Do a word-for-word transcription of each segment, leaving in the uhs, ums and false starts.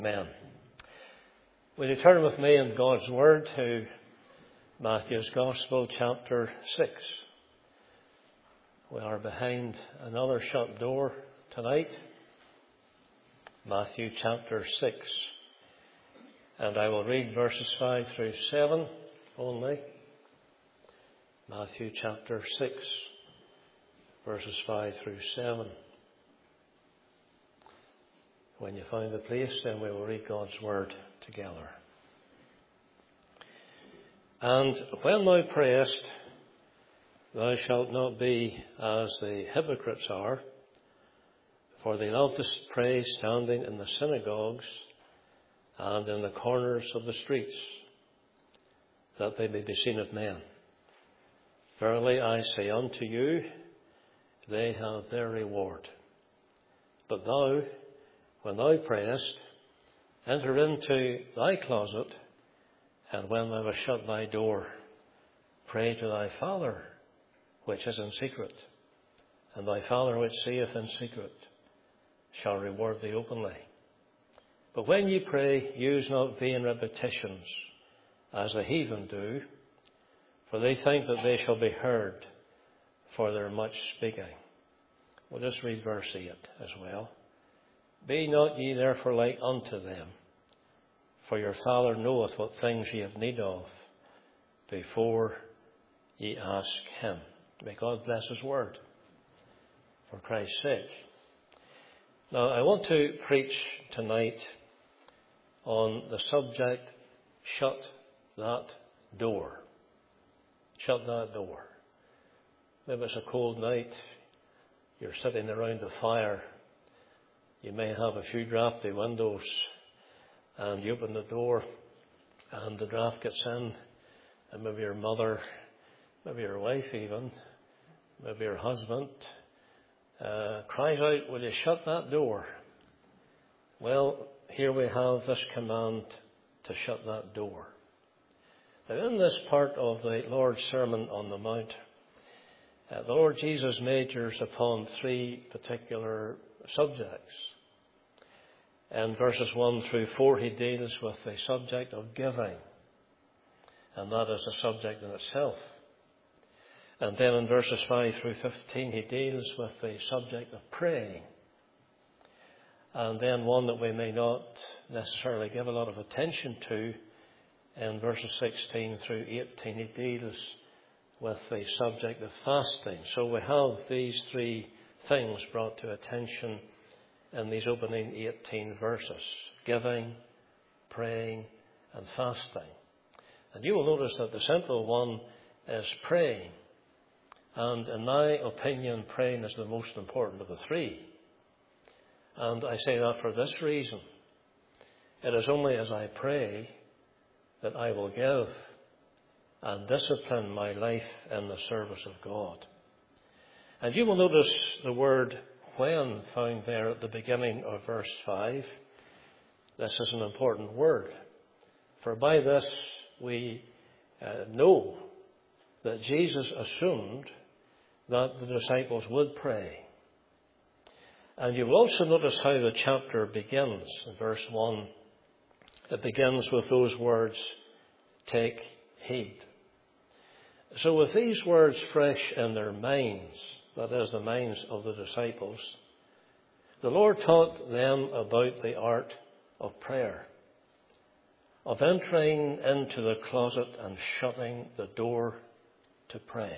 Amen. Will you turn with me in God's Word to Matthew's Gospel, chapter six. We are behind another shut door tonight. Matthew chapter six. And I will read verses five through seven only. Matthew chapter six, verses five through seven. When you find the place, then we will read God's Word together. And when thou prayest, thou shalt not be as the hypocrites are, for they love to pray standing in the synagogues and in the corners of the streets, that they may be seen of men. Verily I say unto you, they have their reward. But thou, when thou prayest, enter into thy closet, and when thou hast shut thy door, pray to thy Father which is in secret, and thy Father which seeth in secret shall reward thee openly. But when ye pray, use not vain repetitions, as the heathen do, for they think that they shall be heard for their much speaking. We'll just read verse eight as well. Be not ye therefore like unto them, for your Father knoweth what things ye have need of, before ye ask him. May God bless his word, for Christ's sake. Now, I want to preach tonight on the subject, shut that door. Shut that door. Maybe it's a cold night, you're sitting around the fire, you may have a few drafty windows, and you open the door and the draft gets in, and maybe your mother, maybe your wife even, maybe your husband uh, cries out, will you shut that door? Well, here we have this command to shut that door. Now, in this part of the Lord's Sermon on the Mount, uh, the Lord Jesus majors upon three particular subjects. In verses one through four, he deals with the subject of giving, and that is a subject in itself. And then in verses five through fifteen, he deals with the subject of praying. And then one that we may not necessarily give a lot of attention to, in verses sixteen through eighteen, he deals with the subject of fasting. So we have these three things brought to attention in these opening eighteen verses: giving, praying, and fasting. And you will notice that the simple one is praying. And in my opinion, praying is the most important of the three. And I say that for this reason. It is only as I pray that I will give and discipline my life in the service of God. And you will notice the word when found there at the beginning of verse five. This is an important word, for by this we uh, know that Jesus assumed that the disciples would pray. And you will also notice how the chapter begins. In verse one, it begins with those words, take heed. So with these words fresh in their minds, that is, the minds of the disciples, the Lord taught them about the art of prayer, of entering into the closet and shutting the door to pray.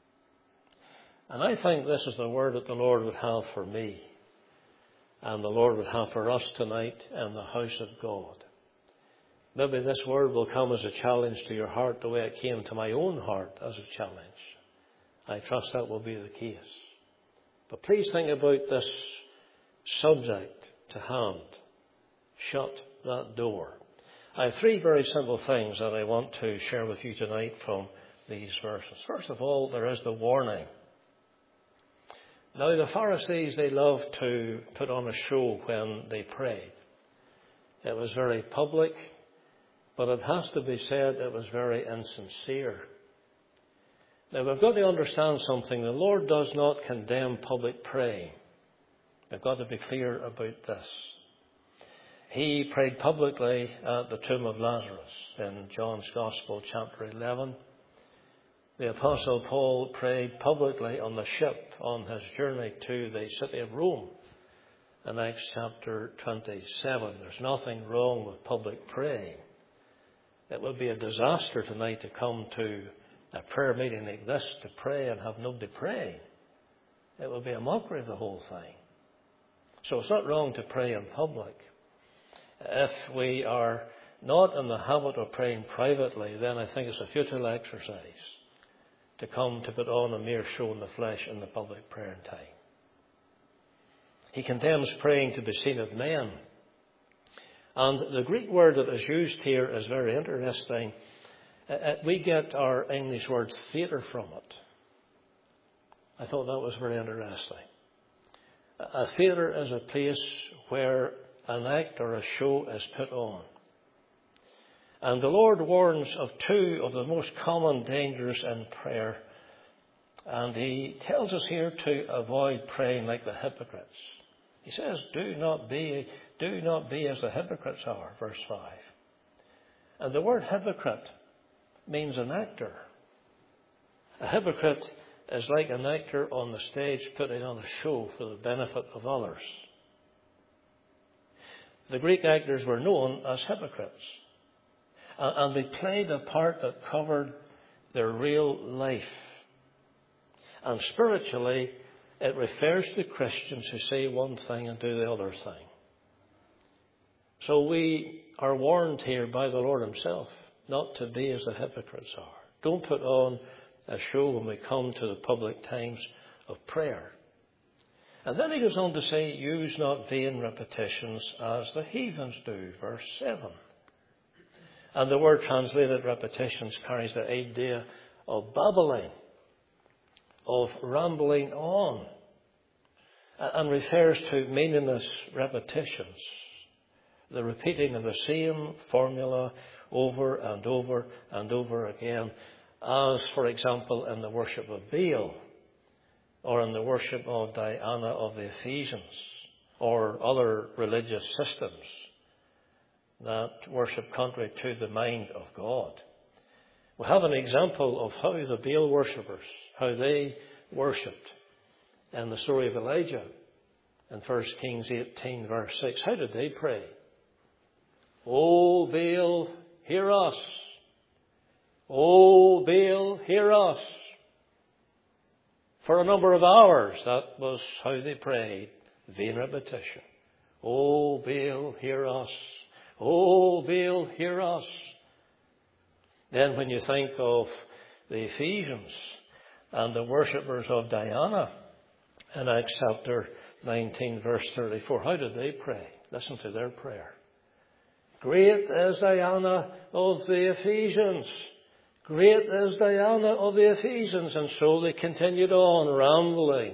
And I think this is the word that the Lord would have for me, and the Lord would have for us tonight in the house of God. Maybe this word will come as a challenge to your heart the way it came to my own heart as a challenge. I trust that will be the case. But please think about this subject to hand. Shut that door. I have three very simple things that I want to share with you tonight from these verses. First of all, there is the warning. Now, the Pharisees, they loved to put on a show when they prayed. It was very public, but it has to be said it was very insincere. Now, we've got to understand something. The Lord does not condemn public praying. We've got to be clear about this. He prayed publicly at the tomb of Lazarus in John's Gospel, chapter eleven. The Apostle Paul prayed publicly on the ship on his journey to the city of Rome in Acts chapter twenty-seven. There's nothing wrong with public praying. It would be a disaster tonight to come to a prayer meeting like this to pray and have nobody praying. It would be a mockery of the whole thing. So it's not wrong to pray in public. If we are not in the habit of praying privately, then I think it's a futile exercise to come to put on a mere show in the flesh in the public prayer time. He condemns praying to be seen of men. And the Greek word that is used here is very interesting. We get our English word theatre from it. I thought that was very interesting. A theatre is a place where an act or a show is put on. And the Lord warns of two of the most common dangers in prayer. And he tells us here to avoid praying like the hypocrites. He says, do not be, do not be as the hypocrites are, verse five. And the word hypocrite means an actor. A hypocrite is like an actor on the stage putting on a show for the benefit of others. The Greek actors were known as hypocrites. And they played a part that covered their real life. And spiritually, it refers to Christians who say one thing and do the other thing. So we are warned here by the Lord himself not to be as the hypocrites are. Don't put on a show when we come to the public times of prayer. And then he goes on to say, use not vain repetitions as the heathens do, verse seven. And the word translated repetitions carries the idea of babbling, of rambling on, and refers to meaningless repetitions, the repeating of the same formula over and over and over again, as, for example, in the worship of Baal, or in the worship of Diana of the Ephesians, or other religious systems that worship contrary to the mind of God. We have an example of how the Baal worshippers, how they worshipped in the story of Elijah in First Kings eighteen, verse six. How did they pray? O Baal, hear us. O Baal, hear us. For a number of hours, that was how they prayed. Vain repetition. O Baal, hear us. O Baal, hear us. Then when you think of the Ephesians and the worshippers of Diana in Acts chapter nineteen, verse thirty-four, how did they pray? Listen to their prayer. Great is Diana of the Ephesians. Great is Diana of the Ephesians. And so they continued on rambling.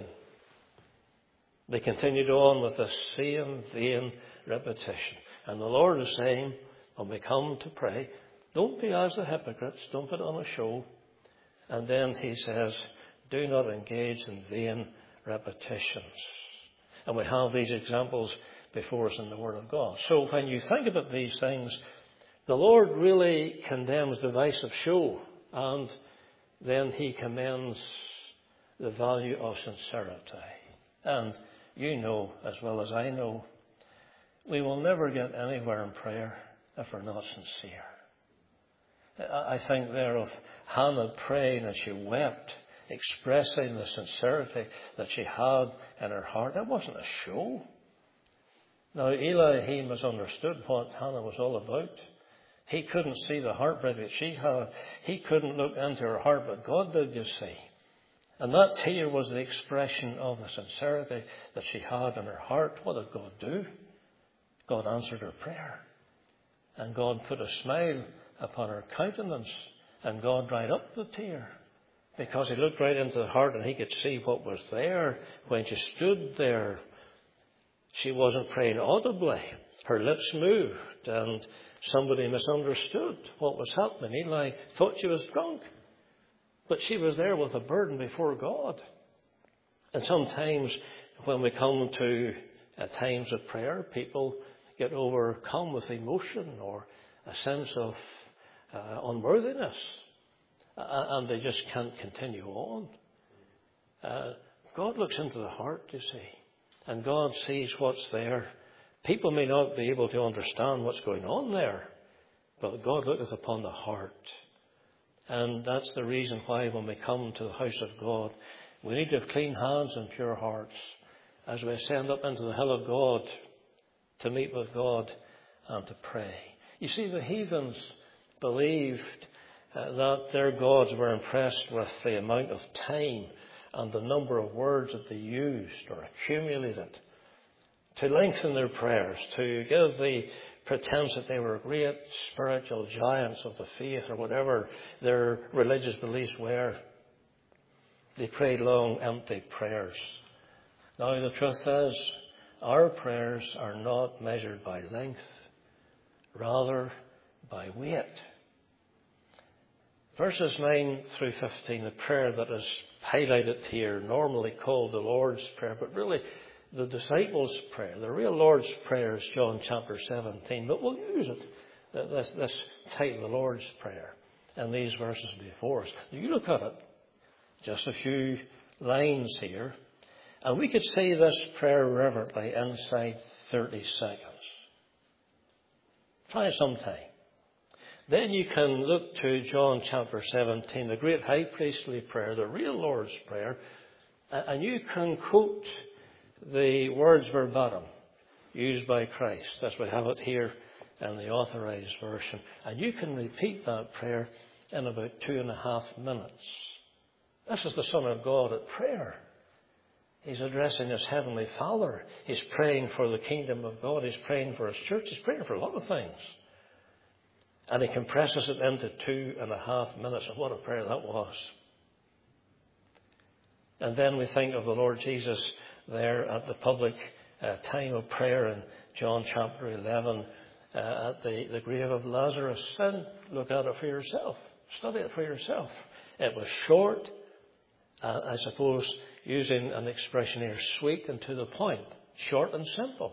They continued on with the same vain repetition. And the Lord is saying, when we come to pray, don't be as the hypocrites. Don't put on a show. And then he says, do not engage in vain repetitions. And we have these examples before us in the Word of God. So when you think about these things, the Lord really condemns divisive show, and then he commends the value of sincerity. And you know, as well as I know, we will never get anywhere in prayer if we're not sincere. I think there of Hannah praying and she wept, expressing the sincerity that she had in her heart. That wasn't a show. Now, Eli, he misunderstood what Hannah was all about. He couldn't see the heartbreak that she had. He couldn't look into her heart, but God did, you see. And that tear was the expression of the sincerity that she had in her heart. What did God do? God answered her prayer. And God put a smile upon her countenance. And God dried up the tear. Because he looked right into the heart and he could see what was there. When she stood there, she wasn't praying audibly. Her lips moved and somebody misunderstood what was happening. Eli thought she was drunk. But she was there with a burden before God. And sometimes when we come to uh, times of prayer, people get overcome with emotion or a sense of uh, unworthiness, uh, and they just can't continue on. Uh, God looks into the heart, you see, and God sees what's there. People may not be able to understand what's going on there, but God looketh upon the heart. And that's the reason why when we come to the house of God, we need to have clean hands and pure hearts as we ascend up into the hill of God to meet with God and to pray. You see, the heathens believed uh, that their gods were impressed with the amount of time and the number of words that they used or accumulated to lengthen their prayers, to give the pretense that they were great spiritual giants of the faith or whatever their religious beliefs were. They prayed long, empty prayers. Now, the truth is, our prayers are not measured by length, rather by weight. Verses nine through fifteen, the prayer that is highlighted here, normally called the Lord's Prayer, but really the disciples' prayer. The real Lord's Prayer is John chapter seventeen, but we'll use it, this, this title, the Lord's Prayer, and these verses before us. You look at it, just a few lines here, and we could say this prayer reverently inside thirty seconds. Try sometime. Then you can look to John chapter seventeen, the great high priestly prayer, the real Lord's Prayer, and you can quote the words verbatim used by Christ, as we have it here in the Authorized Version. And you can repeat that prayer in about two and a half minutes. This is the Son of God at prayer. He's addressing his Heavenly Father. He's praying for the kingdom of God. He's praying for his church. He's praying for a lot of things. And he compresses it into two and a half minutes. And what a prayer that was. And then we think of the Lord Jesus there at the public uh, time of prayer in John chapter eleven uh, at the, the grave of Lazarus. And look at it for yourself. Study it for yourself. It was short, uh, I suppose, using an expression here, sweet and to the point. Short and simple.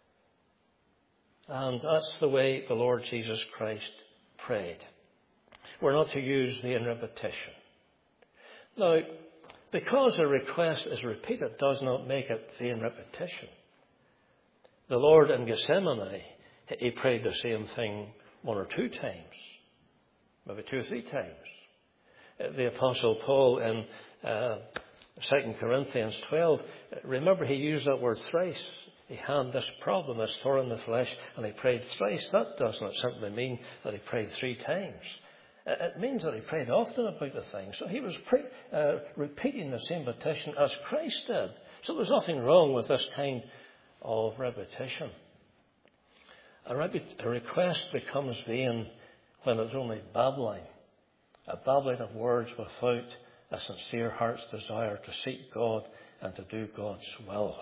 And that's the way the Lord Jesus Christ prayed. We're not to use the in repetition. Now, because a request is repeated does not make it the in repetition. The Lord in Gethsemane, he prayed the same thing one or two times, maybe two or three times. The Apostle Paul in uh, Second Corinthians twelve, remember he used that word thrice. He had this problem, this thorn in the flesh, and he prayed thrice. That does not simply mean that he prayed three times. It means that he prayed often about the thing. So he was pre- uh, repeating the same petition as Christ did. So there's nothing wrong with this kind of repetition. A, rep- a request becomes vain when it's only babbling. A babbling of words without a sincere heart's desire to seek God and to do God's will.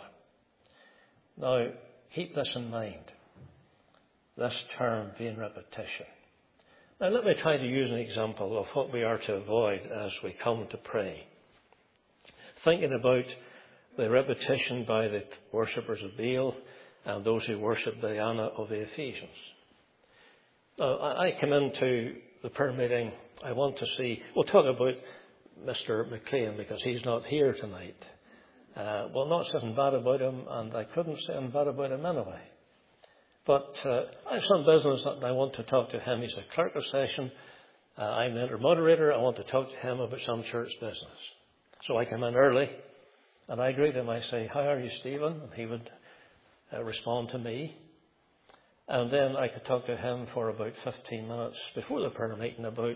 Now, keep this in mind. This term, vain repetition. Now, let me try to use an example of what we are to avoid as we come to pray. Thinking about the repetition by the worshippers of Baal and those who worship Diana of the Ephesians. Now, I come into the prayer meeting, I want to see, we'll talk about Mister McLean because he's not here tonight. Uh, well, not saying bad about him, and I couldn't say bad about him anyway. But uh, I have some business that I want to talk to him. He's a clerk of session. Uh, I'm the inter-moderator. I want to talk to him about some church business. So I come in early, and I greet him. I say, "How are you, Stephen?" And he would uh, respond to me. And then I could talk to him for about fifteen minutes before the prayer meeting about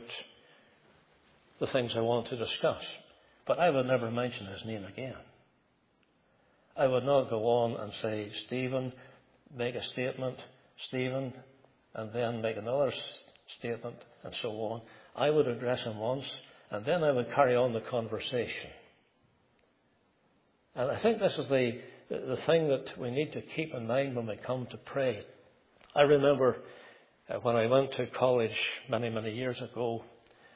the things I want to discuss. But I would never mention his name again. I would not go on and say, "Stephen, make a statement, Stephen," and then make another statement, and so on. I would address him once, and then I would carry on the conversation. And I think this is the, the thing that we need to keep in mind when we come to pray. I remember uh, when I went to college many, many years ago,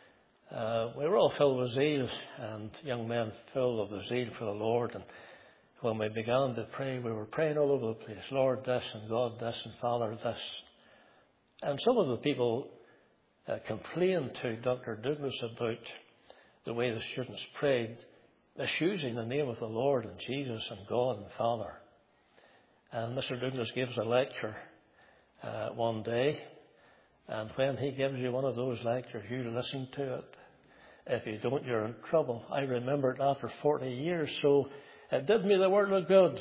uh, we were all filled with zeal, and young men full of the zeal for the Lord. And when we began to pray, we were praying all over the place. Lord this and God this and Father this. And some of the people uh, complained to Doctor Douglas about the way the students prayed, misusing the name of the Lord and Jesus and God and Father. And Mister Douglas gives a lecture uh, one day, and when he gives you one of those lectures, you listen to it. If you don't, you're in trouble. I remember it after forty years, so it did me the world of good.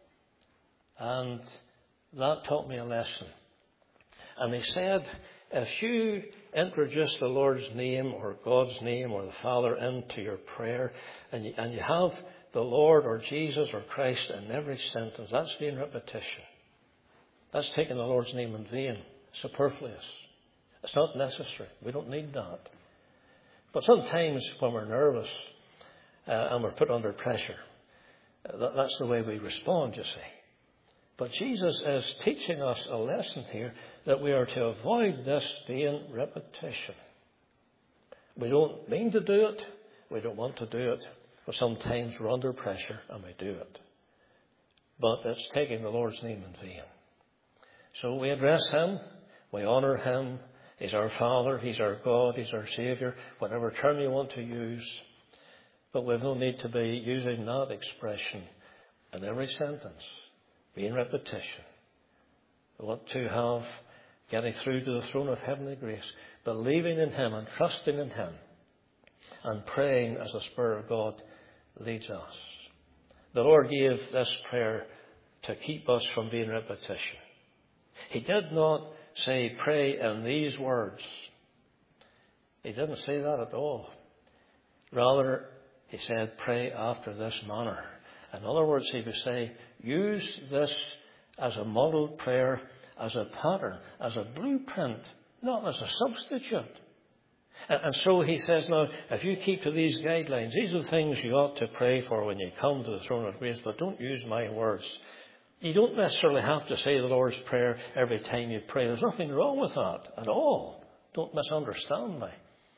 And that taught me a lesson. And he said, if you introduce the Lord's name or God's name or the Father into your prayer, and you, and you have the Lord or Jesus or Christ in every sentence, that's vain repetition. That's taking the Lord's name in vain, superfluous. It's not necessary. We don't need that. But sometimes when we're nervous uh, and we're put under pressure, uh, that, that's the way we respond, you see. But Jesus is teaching us a lesson here that we are to avoid this vain repetition. We don't mean to do it. We don't want to do it. But sometimes we're under pressure and we do it. But it's taking the Lord's name in vain. So we address Him. We honour Him. He's our Father. He's our God. He's our Saviour. Whatever term you want to use. But we've no need to be using that expression in every sentence. Vain repetition. We want to have getting through to the throne of heavenly grace, believing in Him and trusting in Him, and praying as the Spirit of God leads us. The Lord gave this prayer to keep us from vain repetition. He did not say, pray in these words. He didn't say that at all. Rather, He said, pray after this manner. In other words, He would say, use this as a model prayer, as a pattern, as a blueprint, not as a substitute. And, and so He says, now, if you keep to these guidelines, these are the things you ought to pray for when you come to the throne of grace, but don't use my words. You don't necessarily have to say the Lord's Prayer every time you pray. There's nothing wrong with that at all. Don't misunderstand me.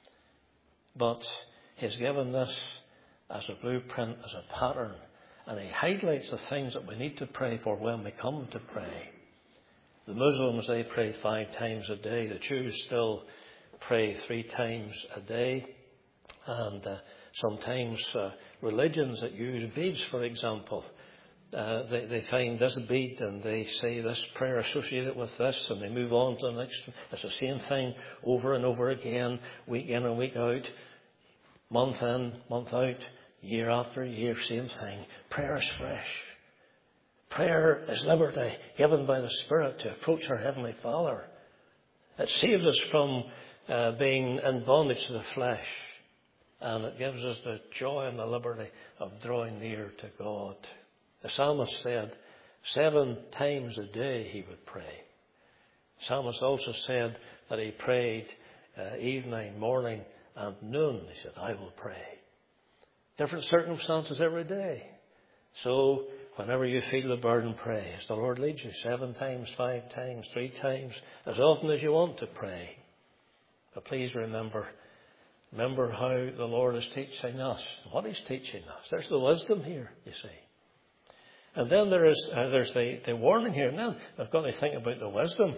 But He's given this as a blueprint, as a pattern. And He highlights the things that we need to pray for when we come to pray. The Muslims, they pray five times a day. The Jews still pray three times a day. And uh, sometimes uh, religions that use beads, for example, uh, they, they find this bead and they say this prayer associated with this, and they move on to the next. It's the same thing over and over again, week in and week out, month in, month out. Year after year, same thing. Prayer is fresh. Prayer is liberty given by the Spirit to approach our Heavenly Father. It saves us from uh, being in bondage to the flesh. And it gives us the joy and the liberty of drawing near to God. The psalmist said, seven times a day he would pray. The psalmist also said that he prayed uh, evening, morning and noon. He said, I will pray. Different circumstances every day. So, whenever you feel the burden, pray. As the Lord leads you, seven times, five times, three times, as often as you want to pray. But please remember, remember how the Lord is teaching us, what He's teaching us. There's the wisdom here, you see. And then there is uh, there's the, the warning here. And then I've got to think about the wisdom.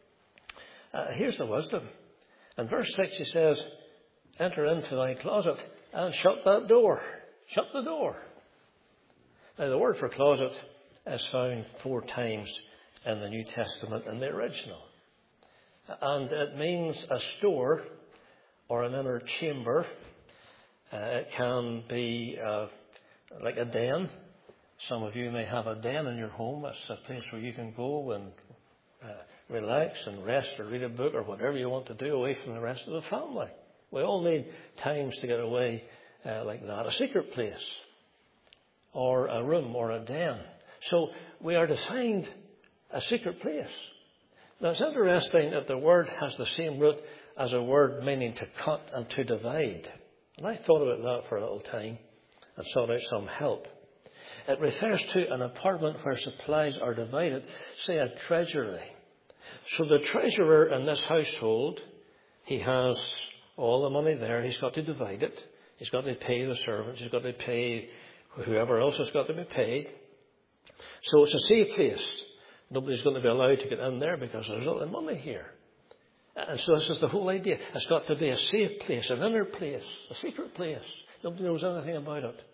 Uh, here's the wisdom. In verse six He says, enter into thy closet and shut that door. Shut the door. Now, the word for closet is found four times in the New Testament in the original. And it means a store or an inner chamber. Uh, it can be uh, like a den. Some of you may have a den in your home. It's a place where you can go and uh, relax and rest or read a book or whatever you want to do away from the rest of the family. We all need times to get away uh, like that. A secret place or a room or a den. So we are to find a secret place. Now it's interesting that the word has the same root as a word meaning to cut and to divide. And I thought about that for a little time and sought out some help. It refers to an apartment where supplies are divided, say a treasury. So the treasurer in this household, he has all the money there. He's got to divide it. He's got to pay the servants. He's got to pay whoever else has got to be paid. So it's a safe place. Nobody's going to be allowed to get in there because there's a lot of money here. And so this is the whole idea. It's got to be a safe place, an inner place, a secret place. Nobody knows anything about it.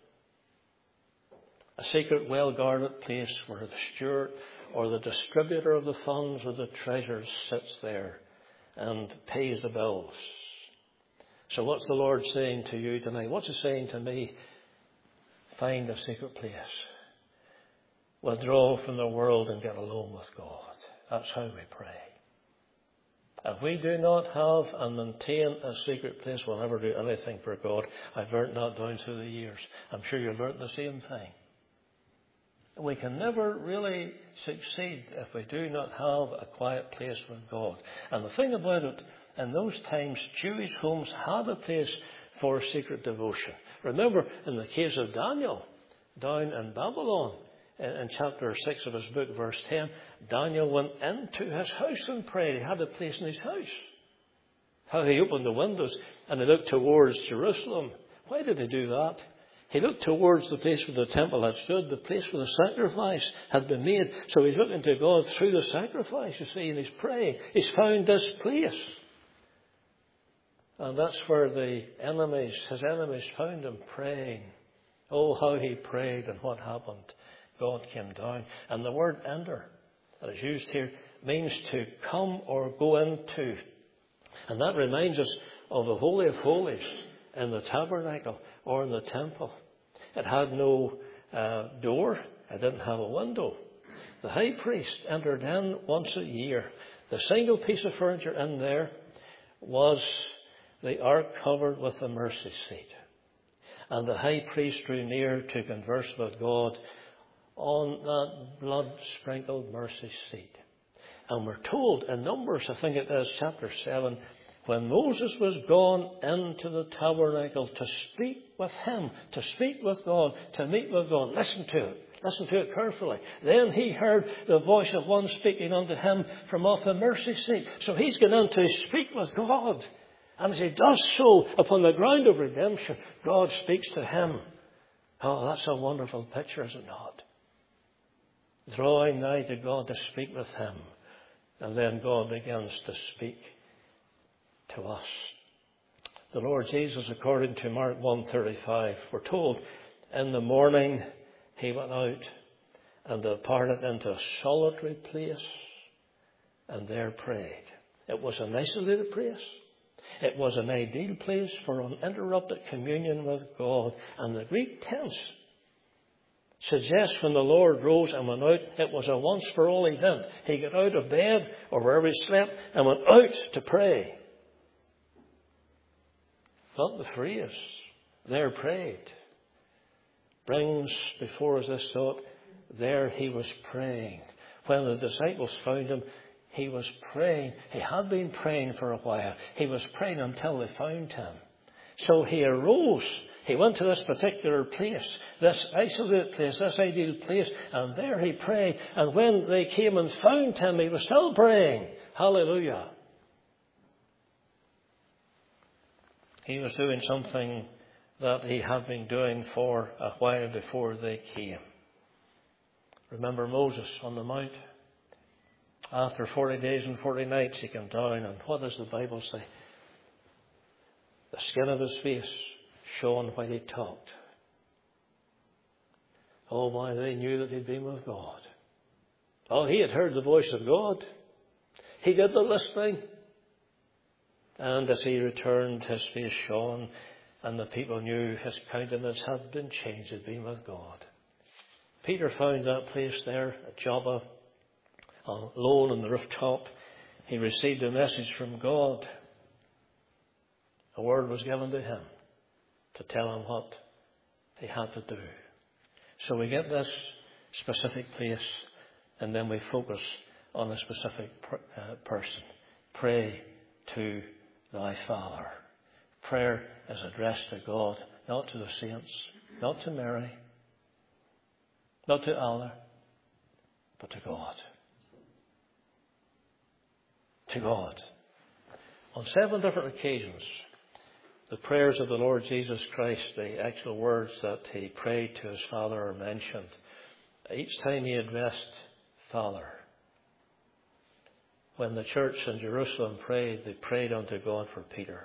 A secret, well-guarded place where the steward or the distributor of the funds or the treasures sits there and pays the bills. So what's the Lord saying to you tonight? What's He saying to me? Find a secret place. Withdraw from the world and get alone with God. That's how we pray. If we do not have and maintain a secret place, we'll never do anything for God. I've learnt that down through the years. I'm sure you've learnt the same thing. We can never really succeed if we do not have a quiet place with God. And the thing about it, in those times, Jewish homes had a place for secret devotion. Remember, in the case of Daniel, down in Babylon, in chapter six of his book, verse ten, Daniel went into his house and prayed. He had a place in his house. How he opened the windows and he looked towards Jerusalem. Why did he do that? He looked towards the place where the temple had stood, the place where the sacrifice had been made. So he's looking to God through the sacrifice, you see, and he's praying. He's found this place. And that's where the enemies, his enemies found him praying. Oh, how he prayed and what happened. God came down. And the word enter that is used here means to come or go into. And that reminds us of the Holy of Holies in the tabernacle or in the temple. It had no uh, door. It didn't have a window. The high priest entered in once a year. The single piece of furniture in there was the ark covered with the mercy seat. And the high priest drew near to converse with God on that blood-sprinkled mercy seat. And we're told in Numbers, I think it is, chapter seven, when Moses was gone into the tabernacle to speak with him, to speak with God, to meet with God, listen to it. Listen to it carefully. Then he heard the voice of one speaking unto him from off the mercy seat. So he's gone in to speak with God. And as he does so, upon the ground of redemption, God speaks to him. Oh, that's a wonderful picture, is it not? Drawing nigh to God to speak with him. And then God begins to speak to us. The Lord Jesus, according to Mark one thirty-five, we're told, in the morning he went out and departed into a solitary place and there prayed. It was an isolated place. It was an ideal place for uninterrupted communion with God. And the Greek tense suggests when the Lord rose and went out, it was a once-for-all event. He got out of bed or wherever he slept and went out to pray. Not the phrase, there prayed, brings before us this thought, there he was praying. When the disciples found him, he was praying. He had been praying for a while. He was praying until they found him. So he arose. He went to this particular place, this isolated place, this ideal place, and there he prayed. And when they came and found him, he was still praying. Hallelujah. He was doing something that he had been doing for a while before they came. Remember Moses on the mount? After forty days and forty nights he came down, and what does the Bible say? The skin of his face shone while he talked. Oh my, they knew that he'd been with God. Oh, he had heard the voice of God. He did the listening. And as he returned, his face shone, and the people knew his countenance had been changed. He'd been with God. Peter found that place there at Joppa, alone on the rooftop. He received a message from God. A word was given to him to tell him what he had to do. So we get this specific place, and then we focus on a specific per, uh, person. Pray to thy Father. Prayer is addressed to God, not to the saints, not to Mary, not to Allah, but to God. To God. On seven different occasions, the prayers of the Lord Jesus Christ, the actual words that he prayed to his Father, are mentioned each time he addressed Father. When the church in Jerusalem prayed, they prayed unto God for Peter.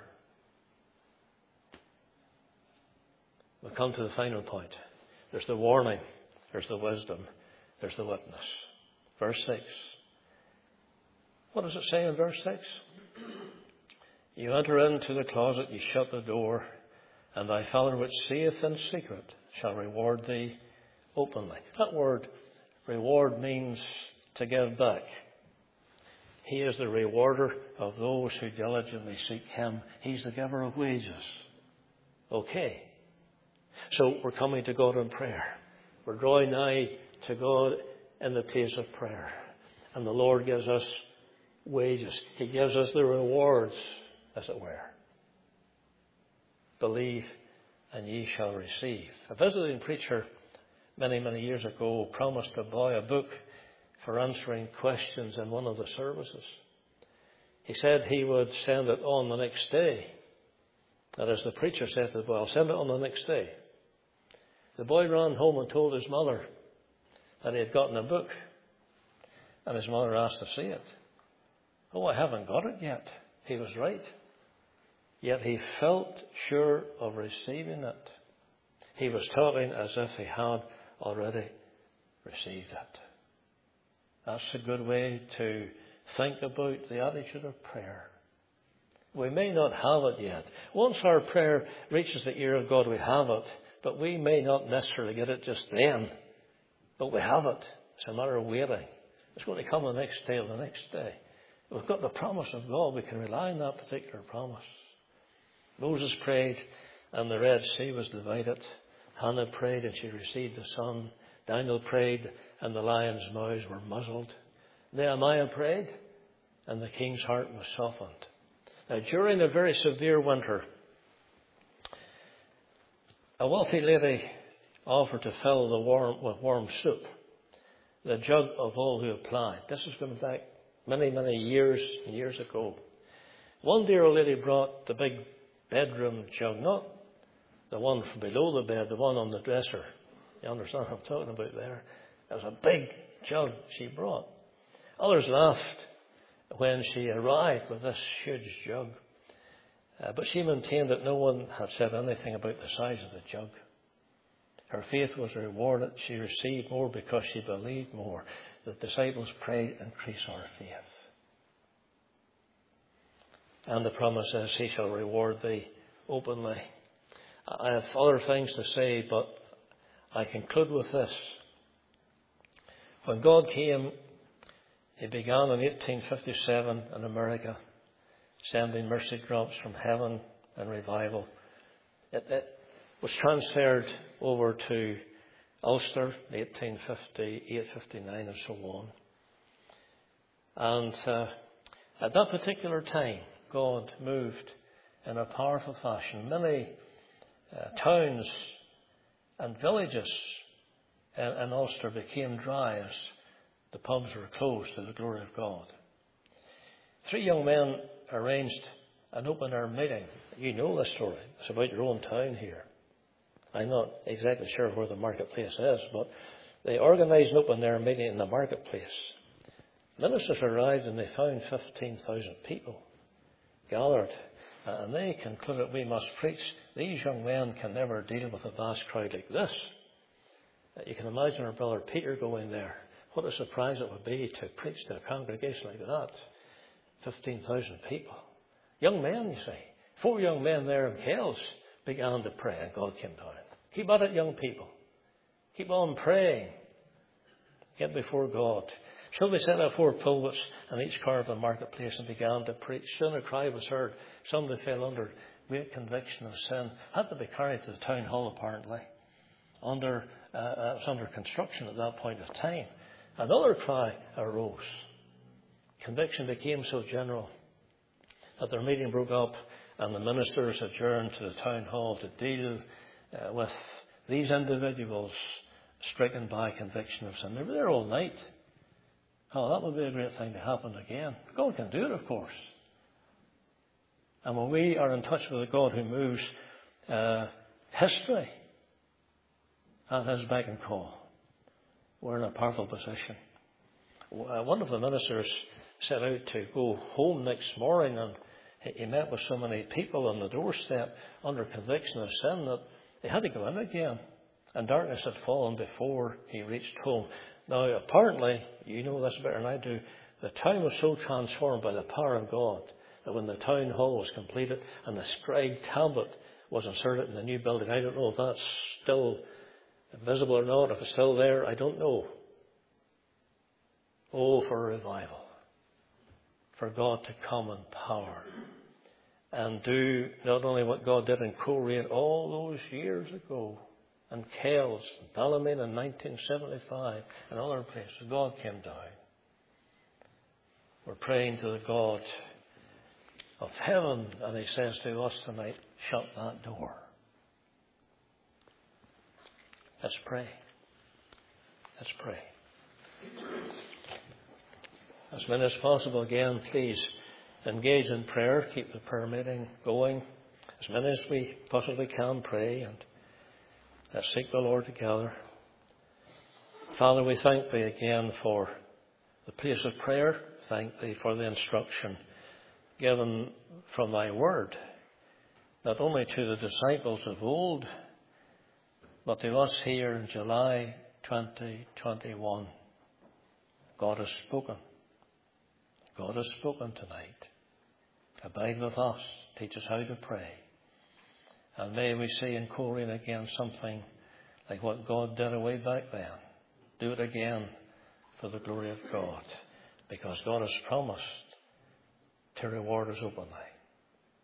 We come to the final point. There's the warning, there's the wisdom, there's the witness. Verse six. What does it say in verse six? You enter into the closet, you shut the door, and thy Father which seeth in secret shall reward thee openly. That word reward means to give back. He is the rewarder of those who diligently seek him. He's the giver of wages. Okay. So we're coming to God in prayer. We're drawing nigh to God in the place of prayer. And the Lord gives us wages. He gives us the rewards, as it were. Believe and ye shall receive. A visiting preacher many, many years ago promised a boy a book for answering questions in one of the services. He said he would send it on the next day. That is, the preacher said to the boy, I'll send it on the next day. The boy ran home and told his mother that he had gotten a book. And his mother asked to see it. Oh, I haven't got it yet. He was right. Yet he felt sure of receiving it. He was talking as if he had already received it. That's a good way to think about the attitude of prayer. We may not have it yet. Once our prayer reaches the ear of God, we have it. But we may not necessarily get it just then. But we have it. It's a matter of waiting. It's going to come the next day or the next day. We've got the promise of God. We can rely on that particular promise. Moses prayed and the Red Sea was divided. Hannah prayed and she received the son. Daniel prayed and the lions' mouths were muzzled. Nehemiah prayed and the king's heart was softened. Now, during a very severe winter, a wealthy lady offered to fill the warm with warm soup the jug of all who applied. This is going back many, many years and years ago. One dear old lady brought the big bedroom jug, not the one from below the bed, the one on the dresser. You understand what I'm talking about there? It was a big jug she brought. Others laughed when she arrived with this huge jug. Uh, but she maintained that no one had said anything about the size of the jug. Her faith was rewarded. She received more because she believed more. The disciples prayed, increase our faith. And the promise is, he shall reward thee openly. I have other things to say, but I conclude with this. When God came, he began in eighteen fifty-seven in America, sending mercy drops from heaven and revival. It, it was transferred over to Ulster in eighteen fifty-eight, fifty-nine and so on. And uh, at that particular time, God moved in a powerful fashion. Many uh, towns and villages in, in Ulster became dry as the pubs were closed to the glory of God. Three young men arranged an open-air meeting. You know this story. It's about your own town here. I'm not exactly sure where the marketplace is, but they organised an open-air meeting in the marketplace. Ministers arrived and they found fifteen thousand people gathered. And they concluded, we must preach. These young men can never deal with a vast crowd like this. You can imagine our brother Peter going there. What a surprise it would be to preach to a congregation like that. fifteen thousand people. Young men, you see. Four young men there in Kells began to pray and God came down. Keep at it, young people. Keep on praying. Get before God. So they set up four pulpits in each corner of the marketplace and began to preach. Soon a cry was heard. Somebody fell under great conviction of sin. Had to be carried to the town hall, apparently. Under, uh, uh, it was under construction at that point of time. Another cry arose. Conviction became so general that their meeting broke up and the ministers adjourned to the town hall to deal uh, with these individuals stricken by conviction of sin. They were there all night. Oh, that would be a great thing to happen again. God can do it, of course. And when we are in touch with a God who moves uh, history at his beck and call, we're in a powerful position. One of the ministers set out to go home next morning, and he met with so many people on the doorstep under conviction of sin that he had to go in again. And darkness had fallen before he reached home. Now, apparently, you know this better than I do, the town was so transformed by the power of God that when the town hall was completed and the scribe tablet was inserted in the new building, I don't know if that's still visible or not, if it's still there, I don't know. Oh, for revival. For God to come in power and do not only what God did in Coleraine all those years ago, and Kells, and Ballymena in nineteen seventy-five, and other places. God came down. We're praying to the God of heaven, and he says to us tonight, shut that door. Let's pray. Let's pray. As many as possible, again, please engage in prayer. Keep the prayer meeting going. As many as we possibly can, pray, and let's seek the Lord together. Father, we thank thee again for the place of prayer. Thank thee for the instruction given from thy word, not only to the disciples of old, but to us here in July twenty twenty-one. God has spoken. God has spoken tonight. Abide with us. Teach us how to pray. And may we see in Coleraine again something like what God did away back then. Do it again for the glory of God. Because God has promised to reward us openly.